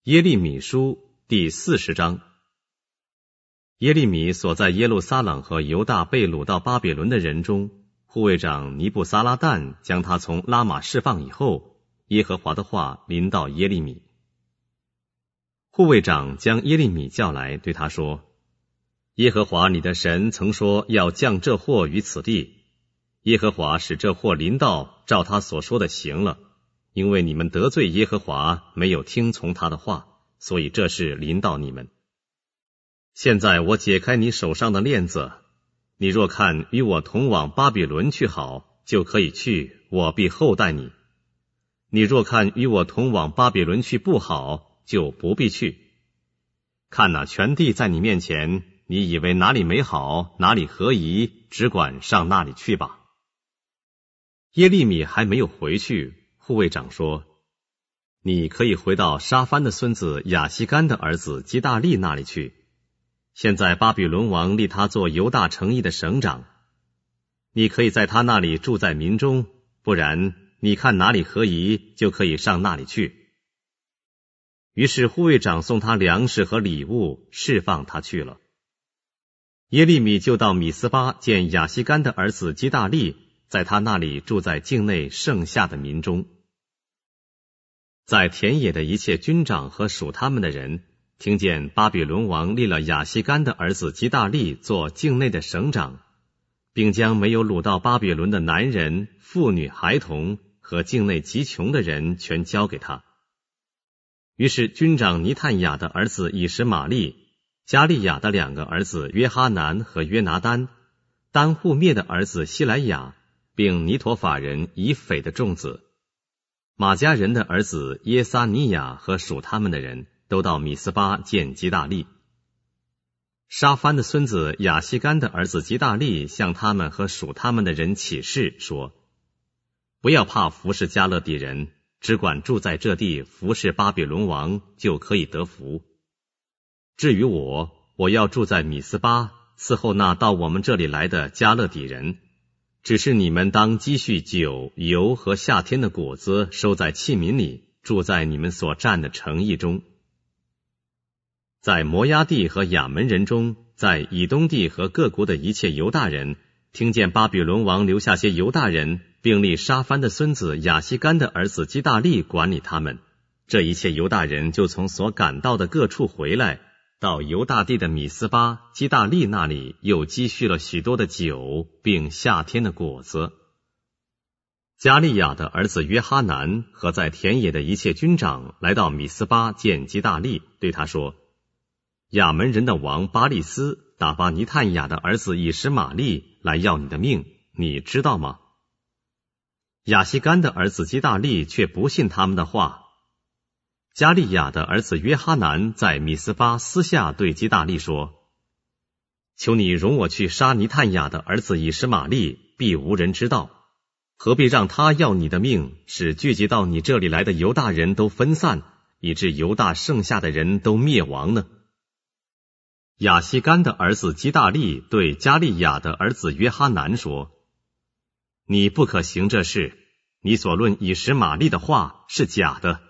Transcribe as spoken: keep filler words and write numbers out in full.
耶利米书第四十章。耶利米所在耶路撒冷和犹大被掳到巴比伦的人中，护卫长尼布撒拉旦将他从拉玛释放以后，耶和华的话临到耶利米。护卫长将耶利米叫来，对他说：耶和华你的神曾说要降这祸于此地，耶和华使这祸临到，照他所说的行了，因为你们得罪耶和华，没有听从他的话，所以这事临到你们。现在我解开你手上的链子，你若看与我同往巴比伦去好，就可以去，我必厚待你；你若看与我同往巴比伦去不好，就不必去。看哪，全地在你面前，你以为哪里美好，哪里合宜，只管上那里去吧。耶利米还没有回去，护卫长说：你可以回到沙番的孙子亚西干的儿子基大利那里去，现在巴比伦王立他做犹大城邑的省长，你可以在他那里住在民中，不然你看哪里合宜，就可以上那里去。于是护卫长送他粮食和礼物，释放他去了。耶利米就到米斯巴见亚西干的儿子基大利，在他那里住在境内剩下的民中。在田野的一切军长和属他们的人，听见巴比伦王立了亚西干的儿子基大利做境内的省长，并将没有掳到巴比伦的男人、妇女、孩童和境内极穷的人全交给他。于是军长尼探雅的儿子以实玛利、加利亚的两个儿子约哈南和约拿单、丹户灭的儿子希莱亚，并尼陀法人以斐的众子，马加人的儿子耶撒尼亚和属他们的人，都到米斯巴见基大利。沙番的孙子亚西干的儿子基大利向他们和属他们的人起誓说：不要怕服侍加勒底人，只管住在这地服侍巴比伦王，就可以得福。至于我，我要住在米斯巴，伺候那到我们这里来的加勒底人，只是你们当积蓄酒、油和夏天的果子，收在器皿里，住在你们所占的城邑中。在摩押地和亚门人中，在以东地和各国的一切犹大人，听见巴比伦王留下些犹大人，并立沙番的孙子亚西干的儿子基大利管理他们，这一切犹大人就从所赶到的各处回来，到犹大地的米斯巴基大利那里，又积蓄了许多的酒，并夏天的果子。加利亚的儿子约哈南和在田野的一切军长来到米斯巴见基大利，对他说：亚门人的王巴利斯打发尼探雅的儿子以实玛利来要你的命，你知道吗？亚西干的儿子基大利却不信他们的话。加利亚的儿子约哈南在米斯巴私下对基大利说：求你容我去杀尼探雅的儿子以实玛利，必无人知道，何必让他要你的命，使聚集到你这里来的犹大人都分散，以致犹大剩下的人都灭亡呢？亚西干的儿子基大利对加利亚的儿子约哈南说：你不可行这事，你所论以实玛利的话是假的。